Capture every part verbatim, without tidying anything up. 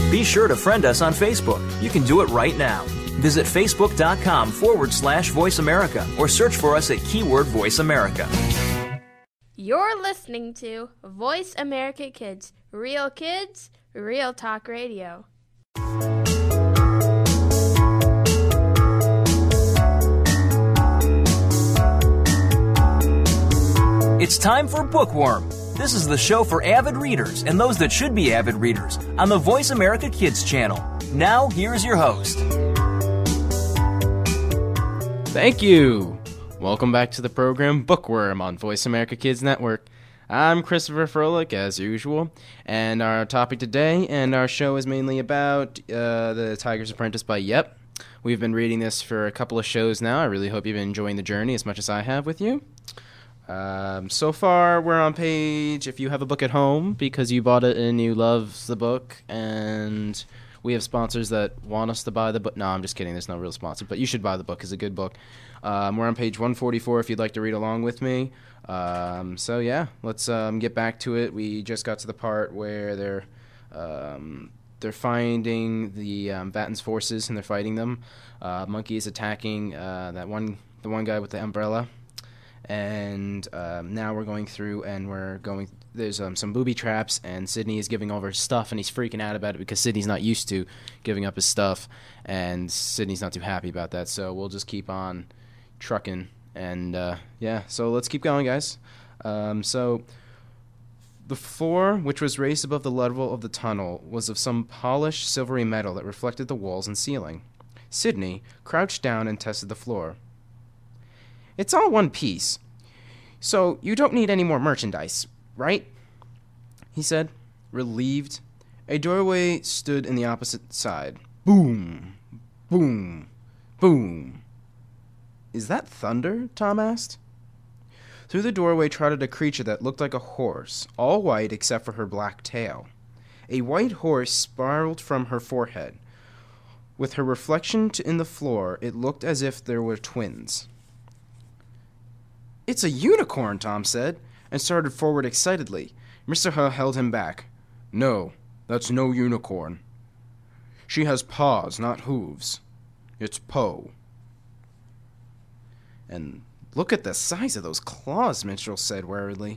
Be sure to friend us on Facebook. You can do it right now. Visit facebook.com forward slash Voice America or search for us at keyword Voice America. You're listening to Voice America Kids. Real kids, real talk radio. It's time for Bookworm. This is the show for avid readers and those that should be avid readers on the Voice America Kids channel. Now, here's your host. Thank you. Welcome back to the program Bookworm on Voice America Kids Network. I'm Christopher Froelich, as usual, and our topic today and our show is mainly about uh, The Tiger's Apprentice by Yep. We've been reading this for a couple of shows now. I really hope you've been enjoying the journey as much as I have with you. Um, so far, we're on page, if you have a book at home, because you bought it and you love the book, and we have sponsors that want us to buy the book. No, I'm just kidding. There's no real sponsor, but you should buy the book. It's a good book. Um, we're on page one forty-four if you'd like to read along with me. Um, so, yeah, let's um, get back to it. We just got to the part where they're um, they're finding the um, Vatan's forces, and they're fighting them. Uh, Monkey is attacking uh, that one, the one guy with the umbrella. And um, now we're going through, and we're going. There's um, some booby traps, and Sydney is giving over his stuff, and he's freaking out about it because Sydney's not used to giving up his stuff, and Sydney's not too happy about that. So we'll just keep on trucking, and uh, yeah. So let's keep going, guys. Um, so the floor, which was raised above the level of the tunnel, was of some polished silvery metal that reflected the walls and ceiling. Sydney crouched down and tested the floor. It's all one piece, so you don't need any more merchandise, right? He said, relieved. A doorway stood in the opposite side. Boom, boom, boom. Is that thunder? Tom asked. Through the doorway trotted a creature that looked like a horse, all white except for her black tail. A white horse spiraled from her forehead. With her reflection in the floor, it looked as if there were twins. It's a unicorn, Tom said, and started forward excitedly. Mister He held him back. No, that's no unicorn. She has paws, not hooves. It's Po. And look at the size of those claws, Minstrel said warily.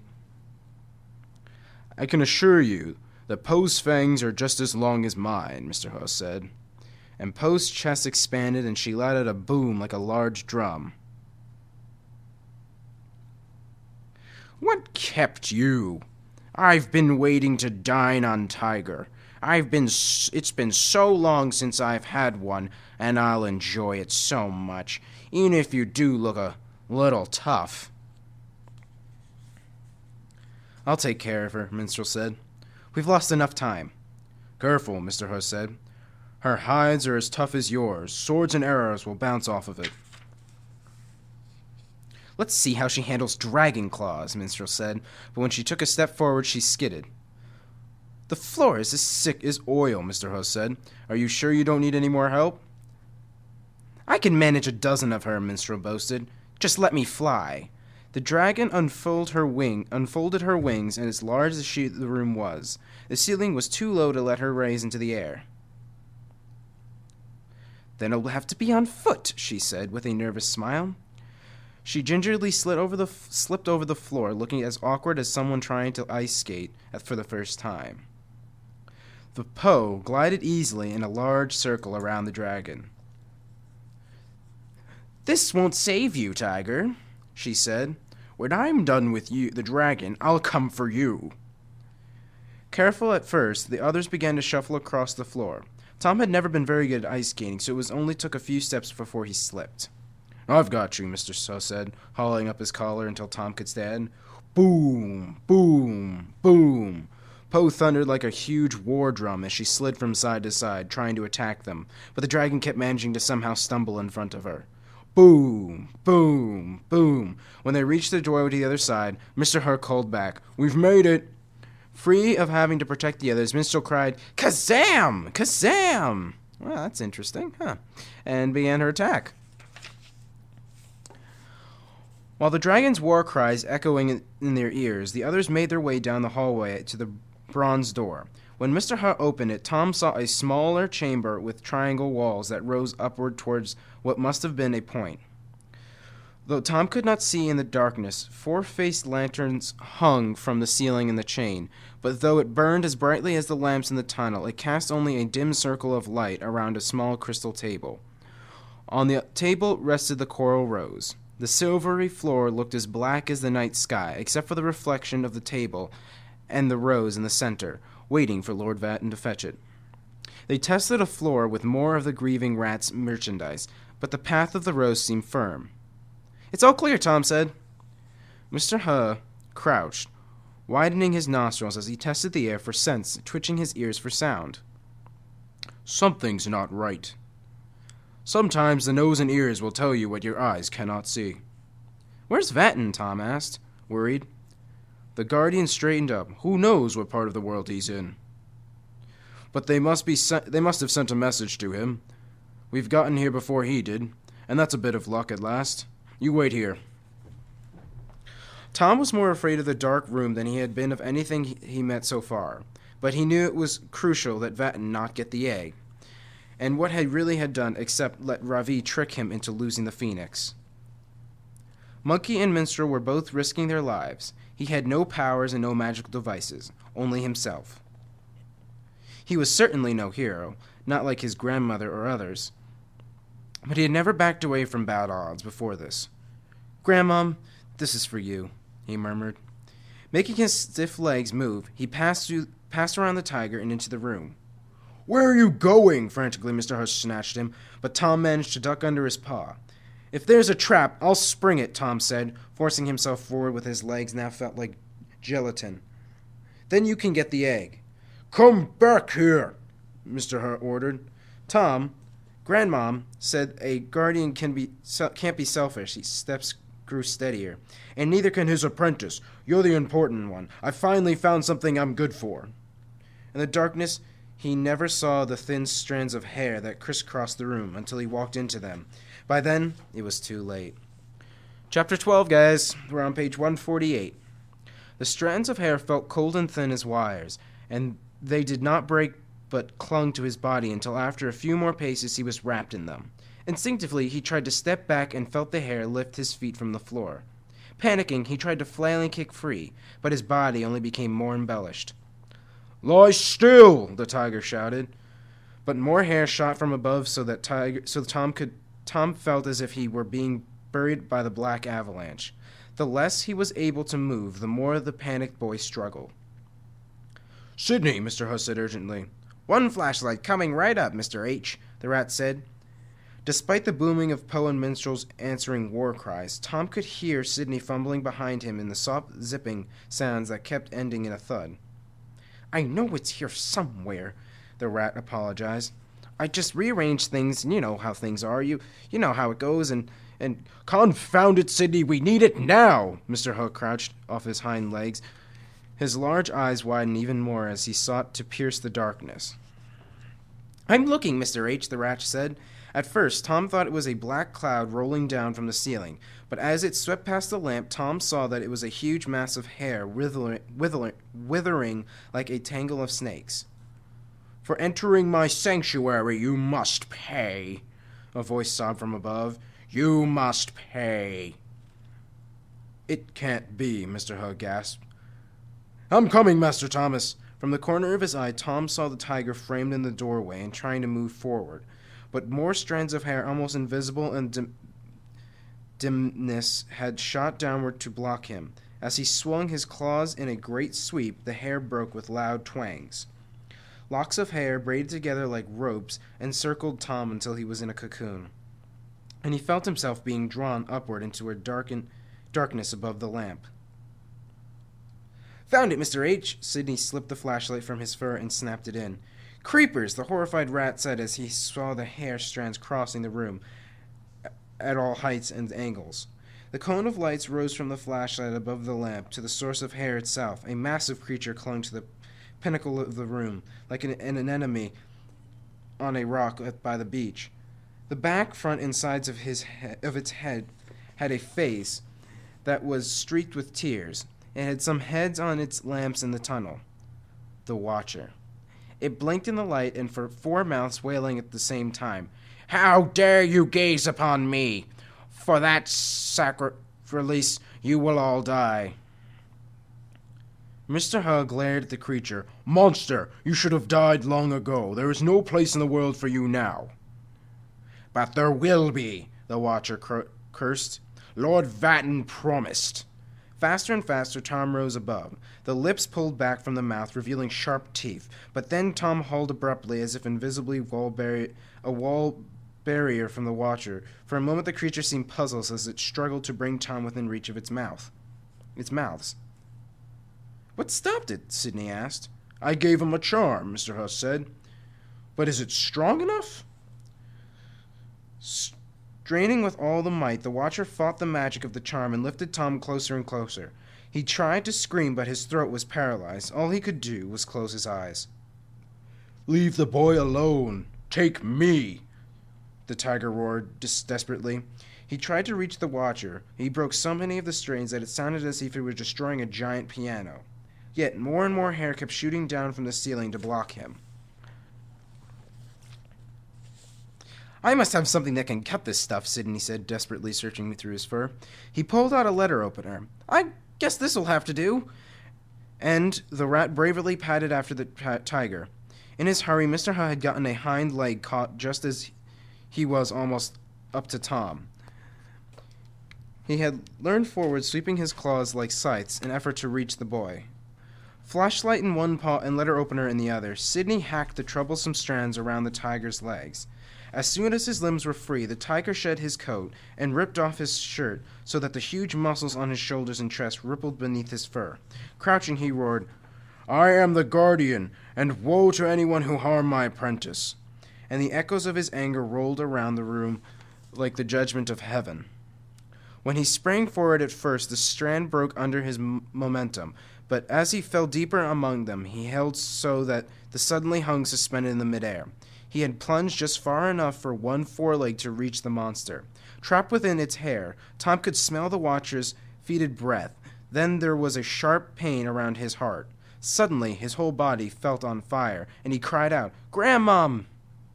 I can assure you that Po's fangs are just as long as mine, Mister He said. And Po's chest expanded, and she let out a boom like a large drum. What kept you? I've been waiting to dine on Tiger. I've been, s- it's been so long since I've had one, and I'll enjoy it so much, even if you do look a little tough. I'll take care of her, Minstrel said. We've lost enough time. Careful, Mister He said. Her hides are as tough as yours. Swords and arrows will bounce off of it. Let's see how she handles dragon claws, Minstrel said, but when she took a step forward, she skidded. The floor is as sick as oil, Mister He said. Are you sure you don't need any more help? I can manage a dozen of her, Minstrel boasted. Just let me fly. The dragon unfolded her wing, unfolded her wings, and as large as she, the room was, the ceiling was too low to let her raise into the air. Then it'll have to be on foot, she said, with a nervous smile. She gingerly slid over the f- slipped over the floor, looking as awkward as someone trying to ice skate for the first time. The Po glided easily in a large circle around the dragon. This won't save you, Tiger, she said. When I'm done with you, the dragon, I'll come for you. Careful at first, the others began to shuffle across the floor. Tom had never been very good at ice skating, so it was only took a few steps before he slipped. I've got you, Mister So said, hauling up his collar until Tom could stand. Boom, boom, boom. Po thundered like a huge war drum as she slid from side to side, trying to attack them, but the dragon kept managing to somehow stumble in front of her. Boom, boom, boom. When they reached the doorway to the other side, Mister He called back, We've made it! Free of having to protect the others, Minstrel cried, Kazam! Kazam! Well, that's interesting, huh? And began her attack. While the dragon's war cries echoing in their ears, the others made their way down the hallway to the bronze door. When Mister Hutt opened it, Tom saw a smaller chamber with triangle walls that rose upward towards what must have been a point. Though Tom could not see in the darkness, four-faced lanterns hung from the ceiling in the chain, but though it burned as brightly as the lamps in the tunnel, it cast only a dim circle of light around a small crystal table. On the table rested the coral rose. The silvery floor looked as black as the night sky, except for the reflection of the table and the rose in the center, waiting for Lord Vatten to fetch it. They tested a floor with more of the grieving rat's merchandise, but the path of the rose seemed firm. "It's all clear," Tom said. Mister Huh crouched, widening his nostrils as he tested the air for scents, twitching his ears for sound. "Something's not right. Sometimes the nose and ears will tell you what your eyes cannot see." "Where's Vatten?" Tom asked, worried. The Guardian straightened up. "Who knows what part of the world he's in? But they must be se- they must have sent a message to him. We've gotten here before he did, and that's a bit of luck at last. You wait here." Tom was more afraid of the dark room than he had been of anything he, he met so far, but he knew it was crucial that Vatten not get the egg, and what he really had done except let Ravi trick him into losing the phoenix. Monkey and Minstrel were both risking their lives. He had no powers and no magical devices, only himself. He was certainly no hero, not like his grandmother or others, but he had never backed away from bad odds before this. "Grandmom, this is for you," he murmured. Making his stiff legs move, he passed through, passed around the tiger and into the room. "Where are you going?" frantically Mister Hush snatched him, but Tom managed to duck under his paw. "If there's a trap, I'll spring it," Tom said, forcing himself forward with his legs now felt like gelatin. "Then you can get the egg." "Come back here," Mister Hutt ordered. Tom, Grandmom said a guardian can be can't be selfish. His steps grew steadier. "And neither can his apprentice. You're the important one. I finally found something I'm good for." In the darkness, he never saw the thin strands of hair that crisscrossed the room until he walked into them. By then, it was too late. Chapter twelve, guys. We're on page one forty-eight. The strands of hair felt cold and thin as wires, and they did not break but clung to his body until after a few more paces he was wrapped in them. Instinctively, he tried to step back and felt the hair lift his feet from the floor. Panicking, he tried to flail and kick free, but his body only became more embellished. "Lie still!" the tiger shouted. But more hair shot from above so that tiger, so Tom could Tom felt as if he were being buried by the black avalanche. The less he was able to move, the more the panicked boy struggled. "Sidney," Mister Huss said urgently. "One flashlight coming right up, Mister H," the rat said. Despite the booming of Poe and Minstrel's answering war cries, Tom could hear Sidney fumbling behind him in the soft zipping sounds that kept ending in a thud. "I know it's here somewhere," the rat apologized. "I just rearranged things, and you know how things are. You you know how it goes, and... and... Confound it, Sidney, we need it now!" Mister Hutt crouched off his hind legs. His large eyes widened even more as he sought to pierce the darkness. "I'm looking, Mister H," the rat said. At first, Tom thought it was a black cloud rolling down from the ceiling, but as it swept past the lamp, Tom saw that it was a huge mass of hair withering, withering, withering like a tangle of snakes. "For entering my sanctuary, you must pay," a voice sobbed from above. "You must pay." "It can't be," Mister Hutt gasped. "I'm coming, Master Thomas." From the corner of his eye, Tom saw the tiger framed in the doorway and trying to move forward, but more strands of hair, almost invisible in dim- dimness, had shot downward to block him. As he swung his claws in a great sweep, the hair broke with loud twangs. Locks of hair, braided together like ropes, encircled Tom until he was in a cocoon, and he felt himself being drawn upward into a darkened darkness above the lamp. "Found it, Mister H." Sidney slipped the flashlight from his fur and snapped it in. "Creepers," the horrified rat said as he saw the hair strands crossing the room at all heights and angles. The cone of lights rose from the flashlight above the lamp to the source of hair itself. A massive creature clung to the pinnacle of the room, like an, an anemone on a rock by the beach. The back, front, and sides of his he- of its head had a face that was streaked with tears. It had some heads on its lamps in the tunnel. The Watcher. It blinked in the light, and for four mouths wailing at the same time. "How dare you gaze upon me? For that sacrifice you will all die." Mister Hug glared at the creature. "Monster, you should have died long ago. There is no place in the world for you now." "But there will be," the Watcher cur- cursed. "Lord Vatten promised." Faster and faster, Tom rose above. The lips pulled back from the mouth, revealing sharp teeth. But then Tom hauled abruptly, as if invisibly wall barri- a wall barrier from the Watcher. For a moment the creature seemed puzzled as it struggled to bring Tom within reach of its mouth. Its mouths. "What stopped it?" Sidney asked. "I gave him a charm," Mister Huss said. "But is it strong enough?" Straining with all the might, the Watcher fought the magic of the charm and lifted Tom closer and closer. He tried to scream, but his throat was paralyzed. All he could do was close his eyes. "Leave the boy alone. Take me," the tiger roared des- desperately. He tried to reach the Watcher. He broke so many of the strings that it sounded as if he were destroying a giant piano. Yet more and more hair kept shooting down from the ceiling to block him. "I must have something that can cut this stuff," Sidney said, desperately searching through his fur. He pulled out a letter opener. "I guess this'll have to do." And the rat bravely padded after the t- tiger. In his hurry, Mister Hutt had gotten a hind leg caught just as he was almost up to Tom. He had leaned forward, sweeping his claws like scythes in effort to reach the boy. Flashlight in one paw and letter opener in the other, Sidney hacked the troublesome strands around the tiger's legs. As soon as his limbs were free, the tiger shed his coat and ripped off his shirt so that the huge muscles on his shoulders and chest rippled beneath his fur. Crouching, he roared, "I am the guardian, and woe to anyone who harm my apprentice." And the echoes of his anger rolled around the room like the judgment of heaven. When he sprang forward at first, the strand broke under his m- momentum, but as he fell deeper among them, he held so that the suddenly hung suspended in the midair. He had plunged just far enough for one foreleg to reach the monster. Trapped within its hair, Tom could smell the Watcher's fetid breath. Then there was a sharp pain around his heart. Suddenly, his whole body felt on fire, and he cried out, "Grandmom!"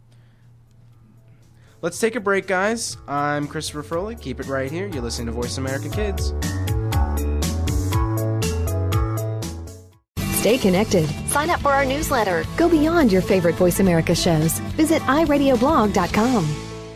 Let's take a break, guys. I'm Christopher Froelich. Keep it right here. You're listening to Voice America Kids. Stay connected. Sign up for our newsletter. Go beyond your favorite Voice America shows. Visit i radio blog dot com.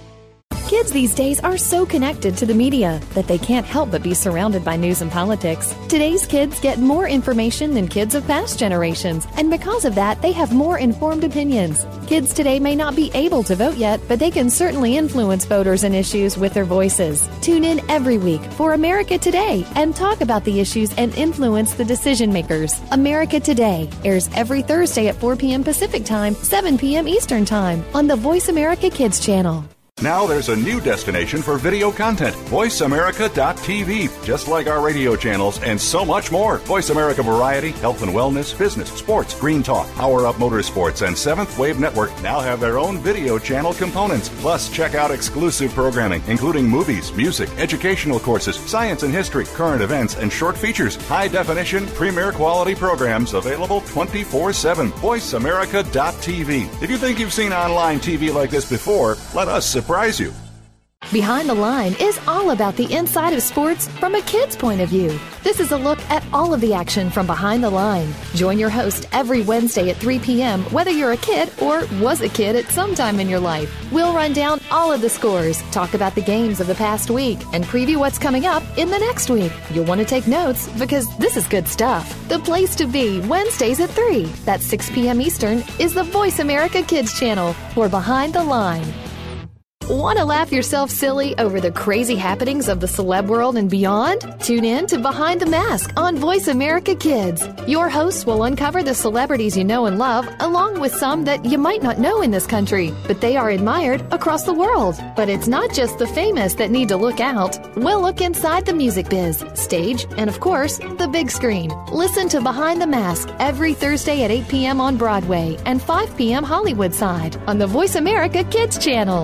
Kids these days are so connected to the media that they can't help but be surrounded by news and politics. Today's kids get more information than kids of past generations, and because of that, they have more informed opinions. Kids today may not be able to vote yet, but they can certainly influence voters and issues with their voices. Tune in every week for America Today and talk about the issues and influence the decision makers. America Today airs every Thursday at four p.m. Pacific Time, seven p.m. Eastern Time on the Voice America Kids channel. Now there's a new destination for video content, voice america dot t v. Just like our radio channels and so much more. Voice America Variety, Health and Wellness, Business, Sports, Green Talk, Power Up Motorsports, and Seventh Wave Network now have their own video channel components. Plus, check out exclusive programming, including movies, music, educational courses, science and history, current events, and short features. High-definition, premier quality programs available twenty-four seven. voice america dot t v. If you think you've seen online T V like this before, let us surprise you. Behind the Line is all about the inside of sports from a kid's point of view. This is a look at all of the action from behind the line. Join your host every Wednesday at three p.m. whether you're a kid or was a kid at some time in your life. We'll run down all of the scores, talk about the games of the past week, and preview what's coming up in the next week. You'll want to take notes because this is good stuff. The place to be Wednesdays at three, that's six p.m. Eastern, is the Voice America Kids channel for Behind the Line. Want to laugh yourself silly over the crazy happenings of the celeb world and beyond? Tune in to Behind the Mask on Voice America Kids. Your hosts will uncover the celebrities you know and love, along with some that you might not know in this country, but they are admired across the world. But it's not just the famous that need to look out. We'll look inside the music biz, stage, and of course, the big screen. Listen to Behind the Mask every Thursday at eight p.m. on Broadway and five p.m. Hollywood side on the Voice America Kids channel.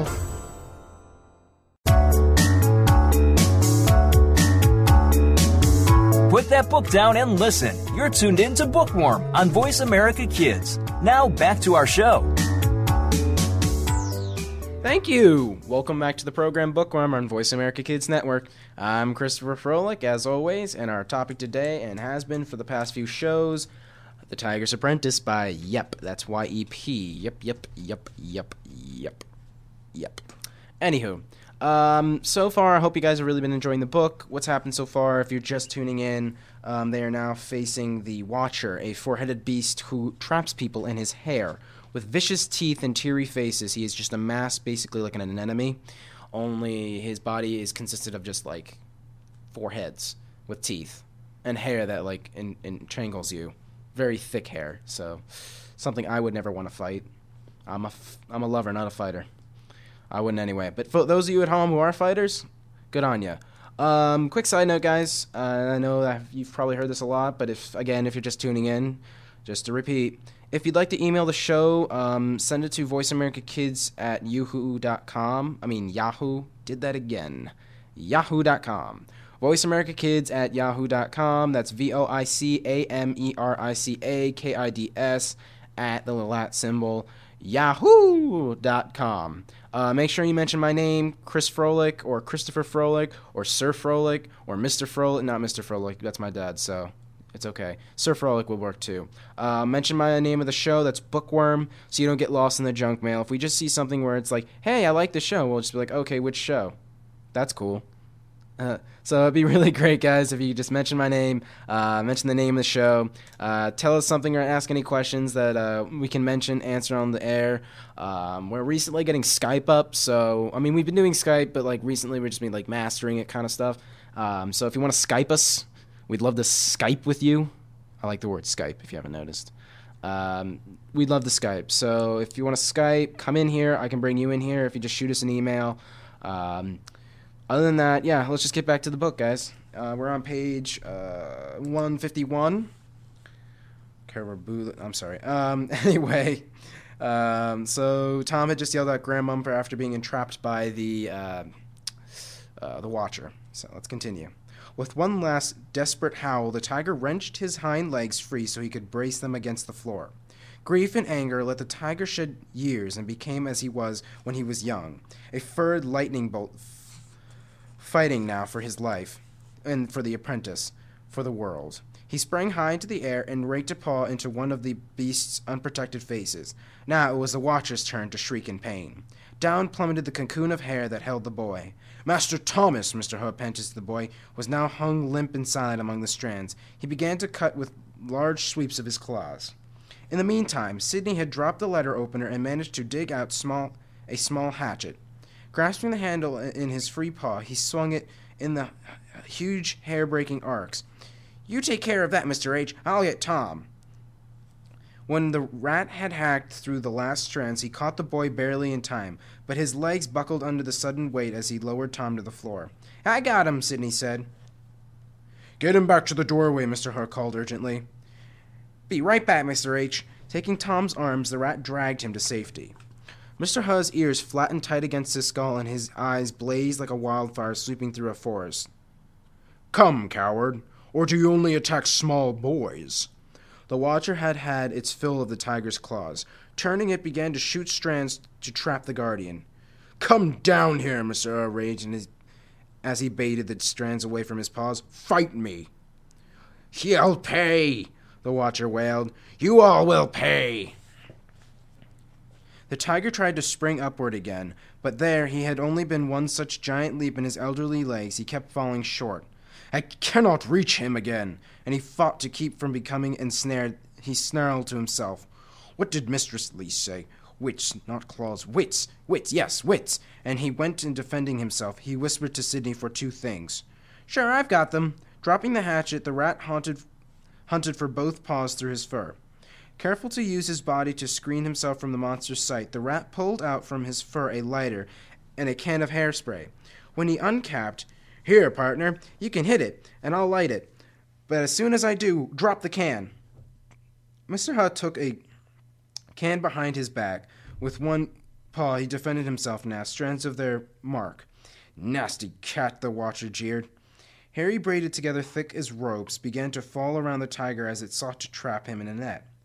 Put that book down and listen. You're tuned in to Bookworm on Voice America Kids. Now back to our show. Thank you! Welcome back to the program Bookworm on Voice America Kids Network. I'm Christopher Froelich, as always, and our topic today, and has been for the past few shows, The Tiger's Apprentice by Yep. That's Y E P. Yep, yep, yep, yep, yep, yep. Anywho, um, so far, I hope you guys have really been enjoying the book. What's happened so far, if you're just tuning in, um, they are now facing the Watcher, a four-headed beast who traps people in his hair. With vicious teeth and teary faces, he is just a mass, basically like an anemone, only his body is consisted of just, like, four heads with teeth and hair that, like, en- entrangles you. Very thick hair, so something I would never want to fight. I'm a, f- I'm a lover, not a fighter. I wouldn't anyway. But for those of you at home who are fighters, good on you. Um, quick side note, guys. Uh, I know that you've probably heard this a lot, but if, again, if you're just tuning in, just to repeat, if you'd like to email the show, um, send it to voiceamericakids at yahoo dot com. I mean, Yahoo. Did that again. yahoo dot com. voiceamericakids at yahoo dot com. That's V O I C A M E R I C A K I D S at the little at symbol, yahoo dot com. Uh, make sure you mention my name, Chris Froelich, or Christopher Froelich, or Sir Froelich, or Mister Froelich. Not Mister Froelich, that's my dad, so it's okay. Sir Froelich will work too. Uh, mention my name of the show, that's Bookworm, so you don't get lost in the junk mail. If we just see something where it's like, hey, I like the show, we'll just be like, okay, which show? That's cool. Uh, so it'd be really great, guys, if you just mention my name, uh, mention the name of the show, uh, tell us something or ask any questions that uh, we can mention, answer on the air. Um, we're recently getting Skype up, so, I mean, we've been doing Skype, but, like, recently we've just been, like, mastering it kind of stuff. Um, so if you want to Skype us, we'd love to Skype with you. I like the word Skype, if you haven't noticed. Um, we'd love to Skype. So if you want to Skype, come in here. I can bring you in here if you just shoot us an email. Um... Other than that, yeah, let's just get back to the book, guys. Uh, we're on page uh, one fifty-one. I'm sorry. Um, anyway, um, so Tom had just yelled at Grandmumper after being entrapped by the uh, uh, the Watcher. So let's continue. With one last desperate howl, the tiger wrenched his hind legs free so he could brace them against the floor. Grief and anger let the tiger shed years and became as he was when he was young, a furred lightning bolt, fighting now for his life, and for the apprentice, for the world. He sprang high into the air and raked a paw into one of the beast's unprotected faces. Now it was the Watcher's turn to shriek in pain. Down plummeted the cocoon of hair that held the boy. Master Thomas, Mister Apprentice, the boy, was now hung limp and silent among the strands. He began to cut with large sweeps of his claws. In the meantime, Sidney had dropped the letter opener and managed to dig out small a small hatchet. Grasping the handle in his free paw, he swung it in the huge hair-breaking arcs. You take care of that, Mister H. I'll get Tom. When the rat had hacked through the last strands, he caught the boy barely in time, but his legs buckled under the sudden weight as he lowered Tom to the floor. I got him, Sidney said. Get him back to the doorway, Mister Hart called urgently. Be right back, Mister H. Taking Tom's arms, the rat dragged him to safety. Mister Huh's ears flattened tight against his skull, and his eyes blazed like a wildfire sweeping through a forest. Come, coward, or do you only attack small boys? The Watcher had had its fill of the tiger's claws. Turning, it began to shoot strands to trap the Guardian. Come down here, Mister Huh raged in his, as he baited the strands away from his paws. Fight me. He'll pay, the Watcher wailed. You all will pay. The tiger tried to spring upward again, but there he had only been one such giant leap in his elderly legs, he kept falling short. I cannot reach him again, and he fought to keep from becoming ensnared. He snarled to himself. What did Mistress Lee say? Wits, not claws. Wits, wits, yes, wits. And he went in defending himself. He whispered to Sidney for two things. Sure, I've got them. Dropping the hatchet, the rat haunted, hunted for both paws through his fur. Careful to use his body to screen himself from the monster's sight, the rat pulled out from his fur a lighter and a can of hairspray. When he uncapped, Here, partner, you can hit it, and I'll light it. But as soon as I do, drop the can. Mister Huh took a can behind his back. With one paw he defended himself now, strands of their mark. Nasty cat, the Watcher jeered. Hairy braided together thick as ropes began to fall around the tiger as it sought to trap him in a net.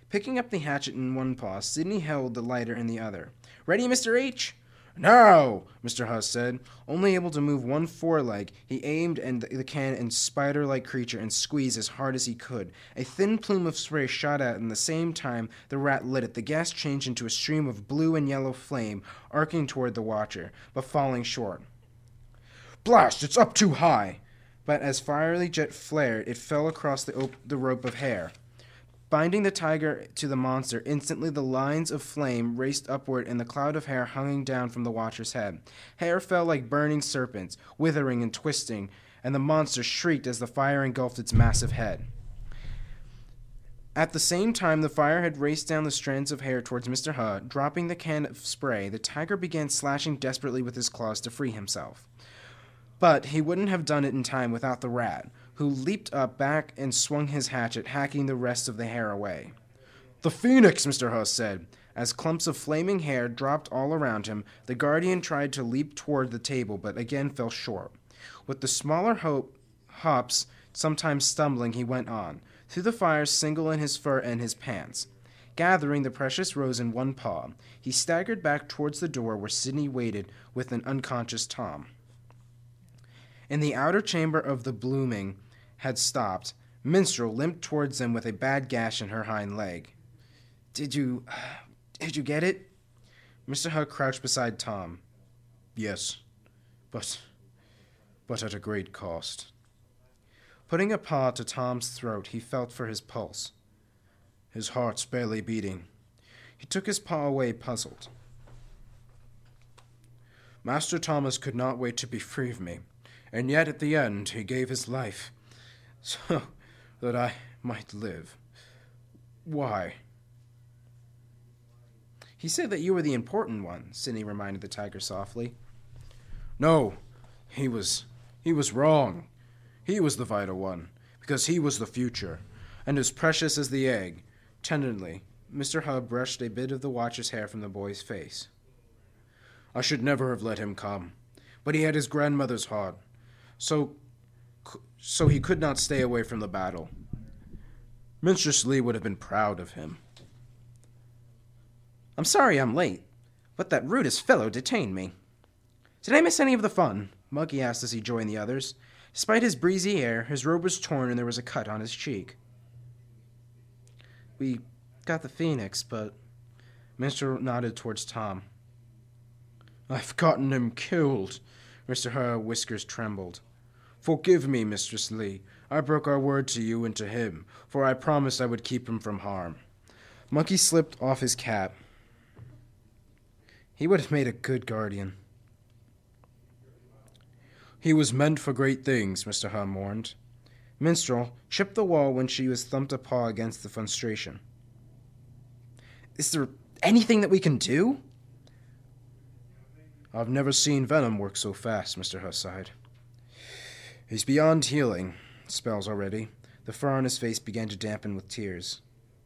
Picking up the hatchet in one paw, Sidney held the lighter in the other. "Ready, Mister H?" "No," Mister Huss said. Only able to move one foreleg, he aimed and the can and spider-like creature and squeezed as hard as he could. A thin plume of spray shot out, and at the same time the rat lit it. The gas changed into a stream of blue and yellow flame, arcing toward the watcher, but falling short. "Blast, it's up too high!" But as fiery jet flared, it fell across the, op- the rope of hair. Binding the tiger to the monster, instantly the lines of flame raced upward and the cloud of hair hung down from the watcher's head. Hair fell like burning serpents, withering and twisting, and the monster shrieked as the fire engulfed its massive head. At the same time the fire had raced down the strands of hair towards Mister Huss. Dropping the can of spray, the tiger began slashing desperately with his claws to free himself. But he wouldn't have done it in time without the rat, who leaped up back and swung his hatchet, hacking the rest of the hair away. "The phoenix," Mister Huss said. As clumps of flaming hair dropped all around him, the guardian tried to leap toward the table, but again fell short. With the smaller hope, hops, sometimes stumbling, he went on, through the fire, single in his fur and his pants. Gathering the precious rose in one paw, he staggered back towards the door where Sidney waited with an unconscious Tom. In the outer chamber of the blooming had stopped. Minstrel limped towards them with a bad gash in her hind leg. Did you... did you get it?" Mister Huss crouched beside Tom. "Yes, but... but at a great cost." Putting a paw to Tom's throat, he felt for his pulse. His heart's barely beating. He took his paw away, puzzled. "Master Thomas could not wait to be free of me. And yet, at the end, he gave his life, so that I might live. Why?" "He said that you were the important one," Sidney reminded the tiger softly. "No, he was, he was wrong. He was the vital one, because he was the future, and as precious as the egg." Tenderly, Mister Huss brushed a bit of the watcher's hair from the boy's face. "I should never have let him come, but he had his grandmother's heart. So, so he could not stay away from the battle. Mistress Lee would have been proud of him." "I'm sorry I'm late, but that rudest fellow detained me." "Did I miss any of the fun?" Monkey asked as he joined the others. Despite his breezy air, his robe was torn and there was a cut on his cheek. "We got the phoenix, but..." Minstrel nodded towards Tom. "I've gotten him killed." Mister Huss's whiskers trembled. "Forgive me, Mistress Lee. I broke our word to you and to him, for I promised I would keep him from harm." Monkey slipped off his cap. "He would have made a good guardian." "He was meant for great things," Mister Huss mourned. Minstrel chipped the wall when she was thumped a paw against the frustration. "Is there anything that we can do?" "I've never seen venom work so fast," Mister Huss sighed. "He's beyond healing. Spells already." The fur on his face began to dampen with tears.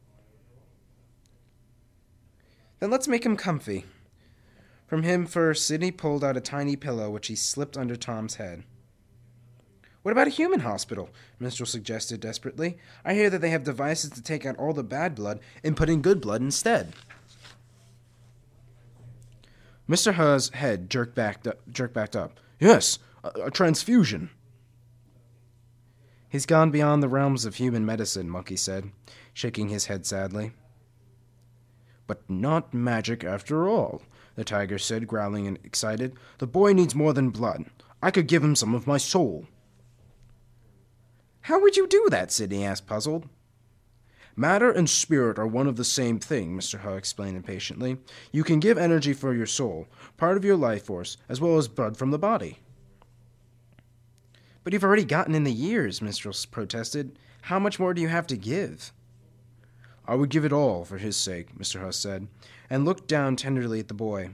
"Then let's make him comfy." From him first, Sidney pulled out a tiny pillow, which he slipped under Tom's head. "What about a human hospital?" Minstrel suggested desperately. "I hear that they have devices to take out all the bad blood and put in good blood instead." Mister Huss's head jerked back, jerked back up. "Yes, a, a transfusion." "He's gone beyond the realms of human medicine," Monkey said, shaking his head sadly. "But not magic after all," the tiger said, growling and excited. "The boy needs more than blood. I could give him some of my soul." "How would you do that?" Sidney asked, puzzled. "Matter and spirit are one of the same thing," Mister Huss explained impatiently. "You can give energy for your soul, part of your life force, as well as blood from the body." "But you've already gotten in the years," Minstrel protested. "How much more do you have to give?" "I would give it all for his sake," Mister Huss said, and looked down tenderly at the boy.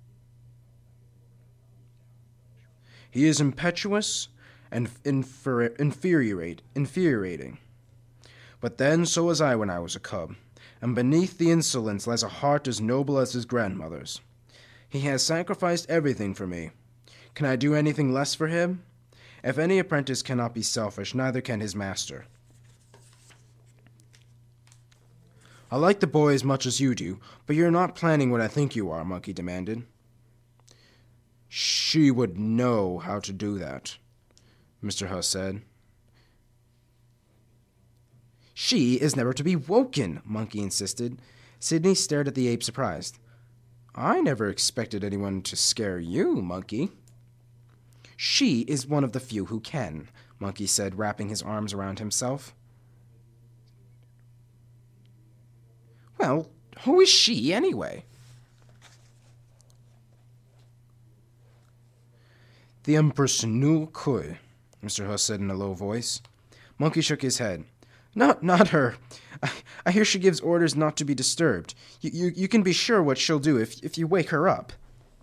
"He is impetuous and infer- infuriate, infuriating. But then so was I when I was a cub, and beneath the insolence lies a heart as noble as his grandmother's. He has sacrificed everything for me. Can I do anything less for him? If any apprentice cannot be selfish, neither can his master." I like the boy as much as you do, but you're not planning what I think you are, Monkey demanded. She would know how to do that, Mister Huss said. She is never to be woken, Monkey insisted. Sydney stared at the ape surprised. I never expected anyone to scare you, Monkey. She is one of the few who can, Monkey said, wrapping his arms around himself. Well, who is she, anyway? The Empress Nu Kui, Mister Huss said in a low voice. Monkey shook his head. Not, not her. I, I hear she gives orders not to be disturbed. You, you, you can be sure what she'll do if, if you wake her up.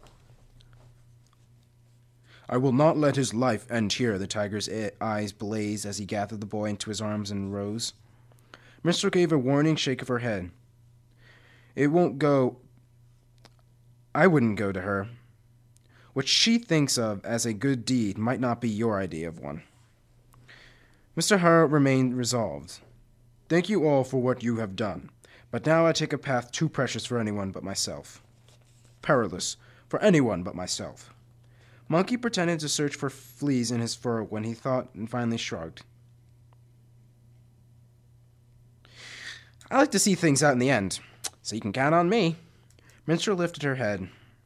I will not let his life end here, the tiger's eyes blazed as he gathered the boy into his arms and rose. Mister gave a warning shake of her head. It won't go... I wouldn't go to her. What she thinks of as a good deed might not be your idea of one. Mister Hur remained resolved. Thank you all for what you have done, but now I take a path too precious for anyone but myself. Perilous for anyone but myself. Monkey pretended to search for fleas in his fur when he thought and finally shrugged. I like to see things out in the end, so you can count on me. Minstrel lifted her head.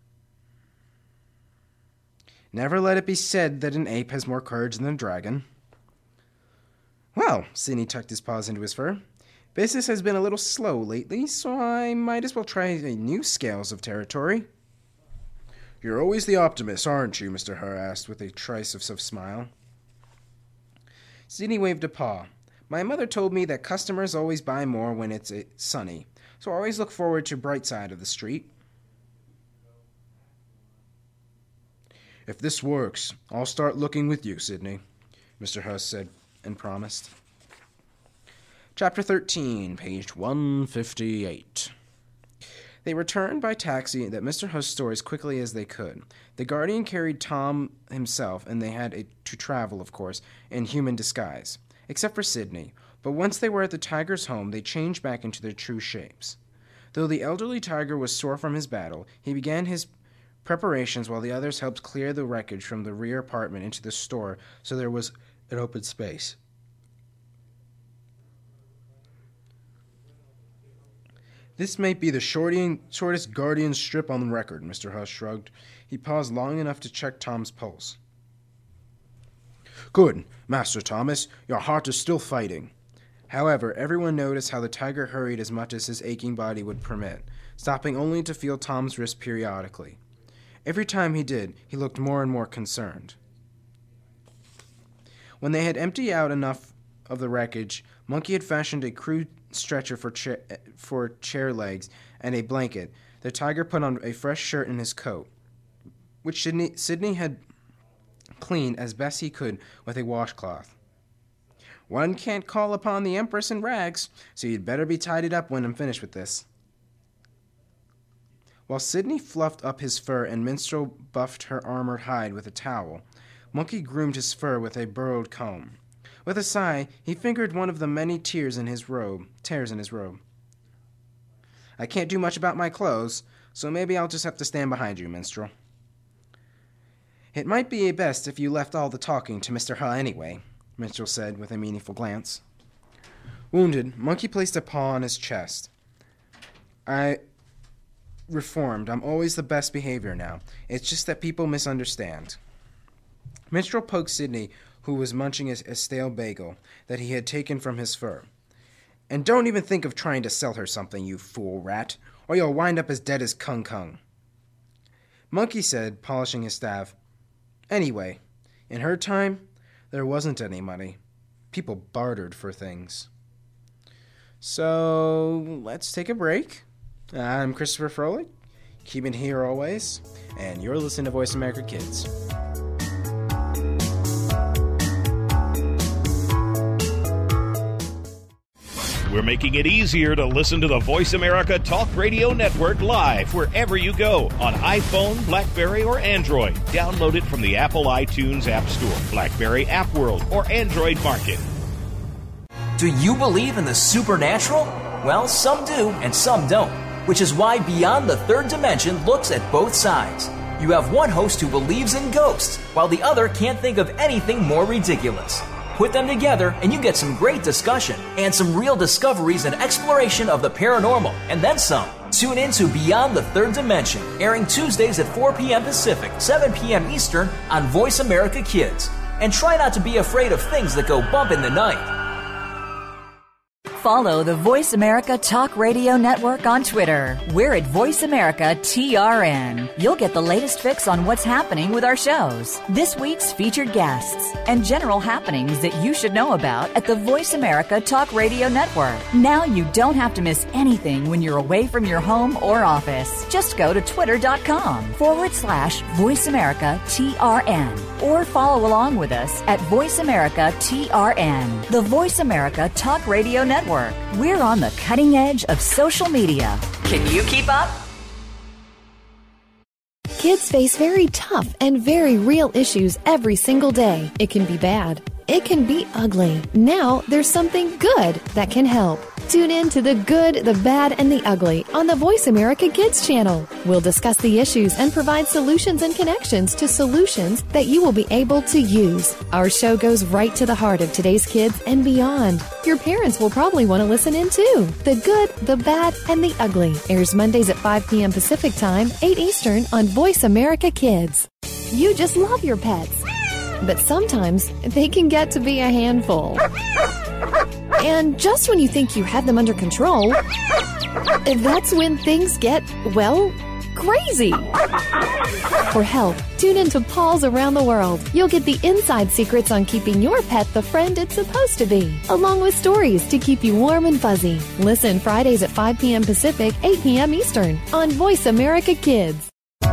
Never let it be said that an ape has more courage than a dragon. Well, Sidney tucked his paws into his fur. Business has been a little slow lately, so I might as well try a new scales of territory. You're always the optimist, aren't you? Mister Hur asked with a trice of smile. Sidney waved a paw. My mother told me that customers always buy more when it's sunny, so I always look forward to bright side of the street. If this works, I'll start looking with you, Sidney, Mister Huss said and promised. Chapter thirteen, page one fifty-eight. They returned by taxi that Mister Huss stole as quickly as they could. The Guardian carried Tom himself, and they had a, to travel, of course, in human disguise, except for Sidney. But once they were at the tiger's home, they changed back into their true shapes. Though the elderly tiger was sore from his battle, he began his preparations while the others helped clear the wreckage from the rear apartment into the store so there was an open space. This may be the shorting, shortest Guardian strip on the record, Mister Huss shrugged. He paused long enough to check Tom's pulse. Good, Master Thomas. Your heart is still fighting. However, everyone noticed how the tiger hurried as much as his aching body would permit, stopping only to feel Tom's wrist periodically. Every time he did, he looked more and more concerned. When they had emptied out enough of the wreckage, Monkey had fashioned a crude stretcher for, cha- for chair legs and a blanket. The tiger put on a fresh shirt and his coat, which Sidney, Sidney had cleaned as best he could with a washcloth. One can't call upon the Empress in rags, so you'd better be tidied up when I'm finished with this. While Sidney fluffed up his fur and Minstrel buffed her armored hide with a towel, Monkey groomed his fur with a burrowed comb. With a sigh, he fingered one of the many tears in his robe, tears in his robe. I can't do much about my clothes, so maybe I'll just have to stand behind you, Minstrel. It might be best if you left all the talking to Mister Huss anyway, Minstrel said with a meaningful glance. Wounded, Monkey placed a paw on his chest. I reformed. I'm always the best behavior now. It's just that people misunderstand. Minstrel poked Sidney, who was munching a, a stale bagel that he had taken from his fur. And don't even think of trying to sell her something, you fool rat, or you'll wind up as dead as Kung Kung. Monkey said, polishing his staff, Anyway, in her time, there wasn't any money. People bartered for things. So, let's take a break. I'm Christopher Froelich, keeping it here always, and you're listening to Voice America Kids. We're making it easier to listen to the Voice America Talk Radio Network live wherever you go on iPhone, BlackBerry, or Android. Download it from the Apple iTunes App Store, BlackBerry App World, or Android Market. Do you believe in the supernatural? Well, some do and some don't, which is why Beyond the Third Dimension looks at both sides. You have one host who believes in ghosts, while the other can't think of anything more ridiculous. Put them together and you get some great discussion and some real discoveries and exploration of the paranormal, and then some. Tune in to Beyond the Third Dimension, airing Tuesdays at four p.m. Pacific, seven p.m. Eastern on Voice America Kids. And try not to be afraid of things that go bump in the night. Follow the Voice America Talk Radio Network on Twitter. We're at Voice America T R N. You'll get the latest fix on what's happening with our shows, this week's featured guests, and general happenings that you should know about at the Voice America Talk Radio Network. Now you don't have to miss anything when you're away from your home or office. Just go to twitter.com forward slash Voice America T R N or follow along with us at Voice America T R N, the Voice America Talk Radio Network. We're on the cutting edge of social media. Can you keep up? Kids face very tough and very real issues every single day. It can be bad. It can be ugly. Now there's something good that can help. Tune in to The Good, the Bad, and the Ugly on the Voice America Kids channel. We'll discuss the issues and provide solutions and connections to solutions that you will be able to use. Our show goes right to the heart of today's kids and beyond. Your parents will probably want to listen in too. The Good, the Bad, and the Ugly airs Mondays at five p.m. Pacific Time, eight Eastern on Voice America Kids. You just love your pets, but sometimes they can get to be a handful. And just when you think you have them under control, that's when things get, well, crazy. For help, tune in to Paws Around the World. You'll get the inside secrets on keeping your pet the friend it's supposed to be, along with stories to keep you warm and fuzzy. Listen Fridays at five p.m. Pacific, eight p.m. Eastern on Voice America Kids.